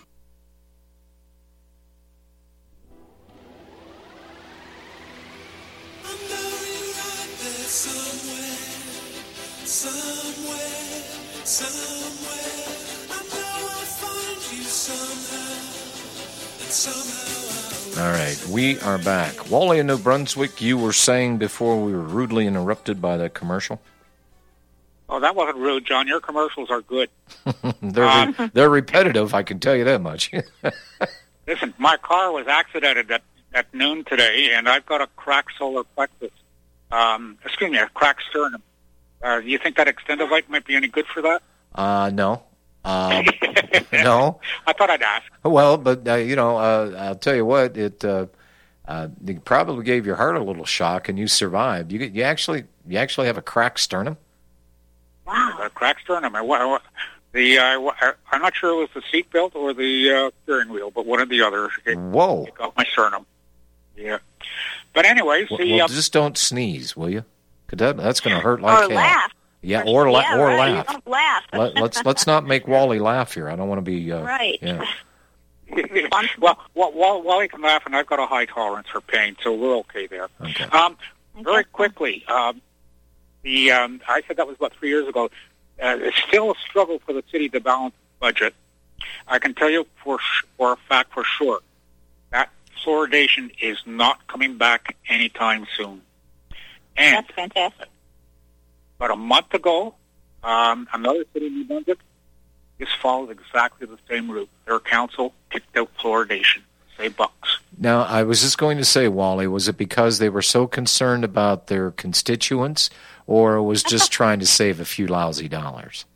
Somewhere, somewhere, I know I'll find you somehow, and somehow All right, we are back. Wally in New Brunswick, you were saying before we were rudely interrupted by the commercial? Oh, that wasn't rude, John. Your commercials are good. they're Um, re- they're repetitive, I can tell you that much. Listen, my car was accidented at, at noon today, and I've got a cracked solar plexus. Um, excuse me, a cracked sternum. Uh, do you think that Extendivite might be any good for that? Uh, no. Um, no. I thought I'd ask. Well, but, uh, you know, uh, I'll tell you what, it uh, Uh, they probably gave your heart a little shock, and you survived. You you actually you actually have a cracked sternum. Wow. A cracked sternum. I, I, the uh, I'm not sure it was the seat belt or the uh, steering wheel, but one or the other. It, Whoa! It got my sternum. Yeah. But anyway, well, see. Well, uh, just don't sneeze, will you? 'Cause that, that's going to hurt like or hell. laugh. Yeah, or la- yeah, or right. laugh. Don't laugh. Let, let's let's not make Wally laugh here. I don't want to be uh, right. Yeah. well, well, well, Wally can laugh, and I've got a high tolerance for pain, so we're okay there. Okay. Um, very quickly, um, the um, I said that was about three years ago. Uh, it's still a struggle for the city to balance the budget. I can tell you for sh- for a fact, for sure, that fluoridation is not coming back anytime soon. And that's fantastic. About a month ago, um, another city in New Brunswick just followed exactly the same route. Their council kicked out fluoridation. Say bucks. Now, I was just going to say, Wally, was it because they were so concerned about their constituents, or it was just trying to save a few lousy dollars?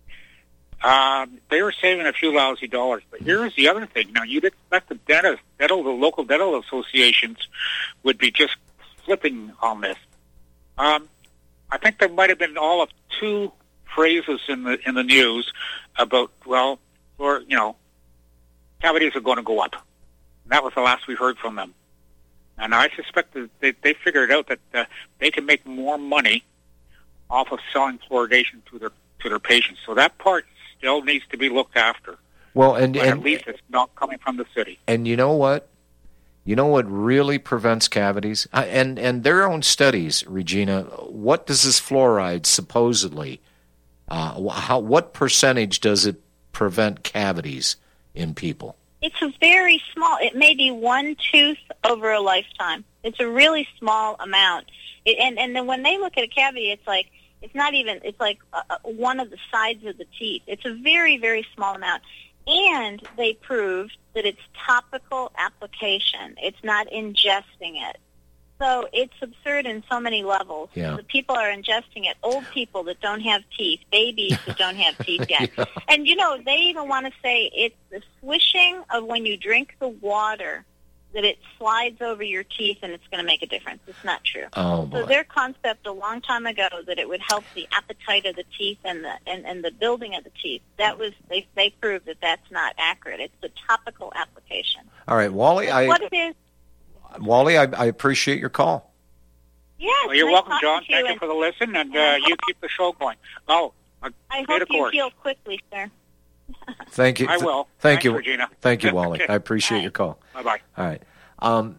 Um, they were saving a few lousy dollars, but here's the other thing. Now, you'd expect the dentist, dental, the local dental associations would be just flipping on this. Um, I think there might have been all of two phrases in the in the news about, well, or you know, cavities are going to go up. And that was the last we heard from them. And I suspect that they, they figured out that uh, they can make more money off of selling fluoridation to their to their patients. So that part still needs to be looked after. Well, and, but and at least it's not coming from the city. And you know what? You know what really prevents cavities? Uh, and and their own studies, Regina. What does this fluoride supposedly? Uh, how what percentage does it prevent cavities in people? It's a very small. It may be one tooth over a lifetime. It's a really small amount. It, and and then when they look at a cavity, it's like it's not even. It's like uh, one of the sides of the teeth. It's a very very small amount. And they proved that it's topical application. It's not ingesting it. So it's absurd in so many levels. Yeah. The people are ingesting it. Old people that don't have teeth, babies that don't have teeth yet. Yeah. And, you know, they even want to say it's the swishing of when you drink the water that it slides over your teeth and it's going to make a difference. It's not true. Oh, boy. So their concept a long time ago that it would help the appetite of the teeth and the and, and the building of the teeth, that was they they proved that that's not accurate. It's the topical application. All right, Wally. That's I what it is. Wally, I, I appreciate your call. Yes, well, you're nice welcome, John. you Thank you and, for the listen, and uh, you keep the show going. Oh, a I bit hope of you course. heal quickly, sir. Thank you. I will. Thank Thanks, you, Regina. Thank you, Wally. Okay. I appreciate your call. Bye bye. All right. Um,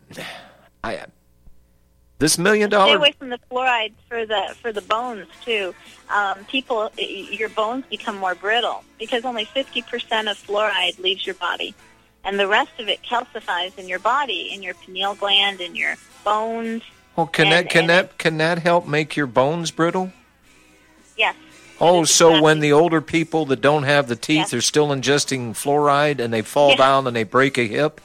I this million Stay dollar. away from the fluoride for the for the bones too. Um, people, your bones become more brittle because only fifty percent of fluoride leaves your body, and the rest of it calcifies in your body, in your pineal gland, in your bones. Oh, can and, that can and that can that help make your bones brittle? Yes. Oh, so when the older people that don't have the teeth Yes. are still ingesting fluoride and they fall Yes. down and they break a hip?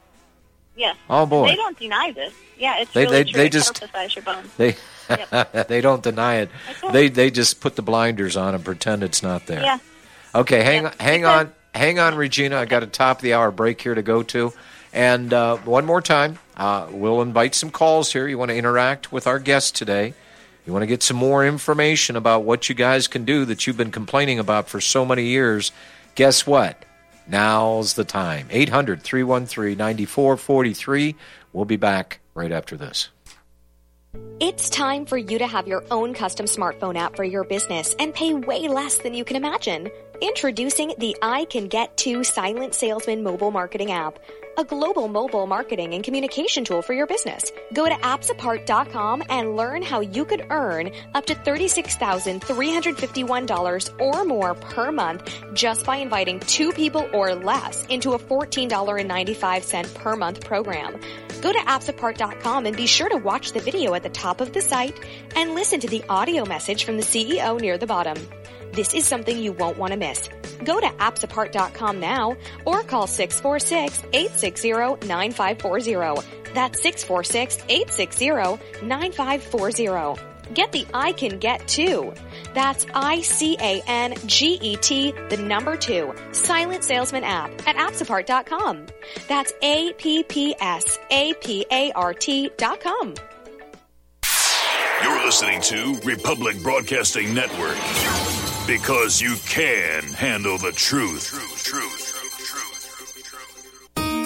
Yes. Oh, boy. They don't deny this. Yeah, it's They- really they- true. they It just- calcifies your bones. They they don't deny it. Okay. They they just put the blinders on and pretend it's not there. Yeah. Okay, hang Yeah. hang Because- on, hang on, Regina. I got a top of the hour break here to go to, and uh, one more time, uh, we'll invite some calls here. You want to interact with our guest today? You want to get some more information about what you guys can do that you've been complaining about for so many years? Guess what? Now's the time. eight hundred, three one three, nine four four three. We'll be back right after this. It's time for you to have your own custom smartphone app for your business and pay way less than you can imagine. Introducing the I Can Get To Silent Salesman mobile marketing app, a global mobile marketing and communication tool for your business. Go to apps apart dot com and learn how you could earn up to thirty-six thousand three hundred fifty-one dollars or more per month just by inviting two people or less into a fourteen dollars and ninety-five cents per month program. Go to apps apart dot com and be sure to watch the video at the top of the site and listen to the audio message from the C E O near the bottom. This is something you won't want to miss. Go to apps apart dot com now or call six four six, eight six zero, nine five four zero. That's six four six, eight six zero, nine five four zero. Get the I Can Get To. That's I C A N G E T, the number two, Silent Salesman app at appsapart dot com. That's A P P S A P A R T dot com. You're listening to Republic Broadcasting Network, because you can handle the truth. Truth, truth.